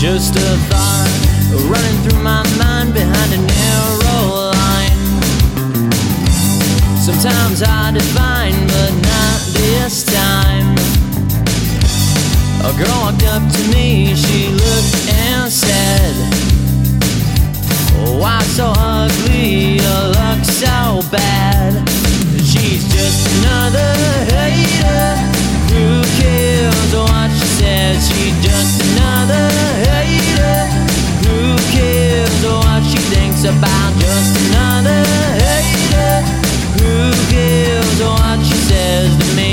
Just a thought running through my mind behind a narrow line. Sometimes hard to find, but not this time. A girl walked up to me, she looked and said, "Oh, why so ugly, you look so bad." She's just another hater, who cares what she says? She's just another hater, who cares what she thinks about? Just another hater, who cares what she says to me?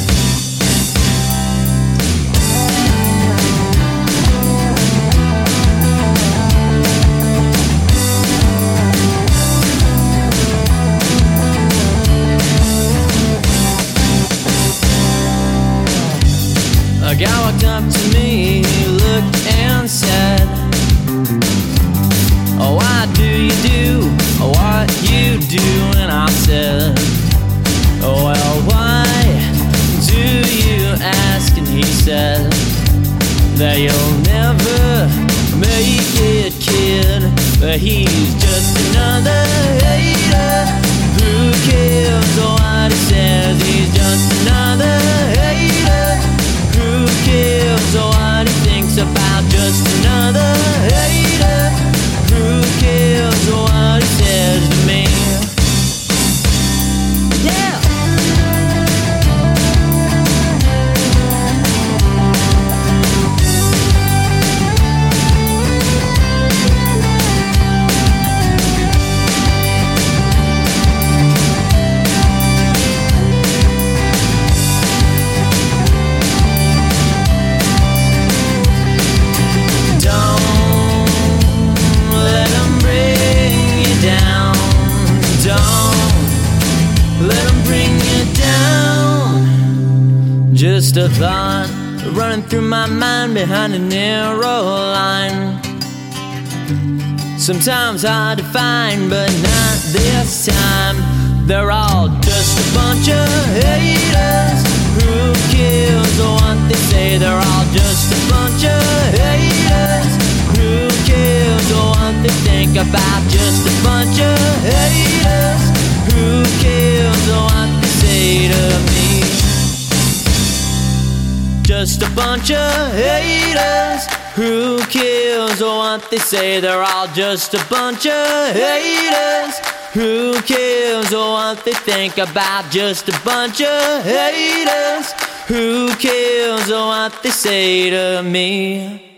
A guy walked up to me, he looked and said, "Oh, why do you do what you do?" And I said, "Oh, well, why do you ask?" And he said that you'll never make it, kid. But he's just another hater, who cares what he says? He's just another hater, who cares what he thinks about? Just another hater, who cares what he says to me? Yeah! Just a thought running through my mind behind a narrow line. Sometimes hard to find, but not this time. They're all just a bunch of haters, who cares what they say? They're all just a bunch of haters, who cares what they think about? Just a bunch of haters, who cares what they say to me? Just a bunch of haters, who cares what they say? They're all just a bunch of haters, who cares what they think about? Just a bunch of haters, who cares what they say to me?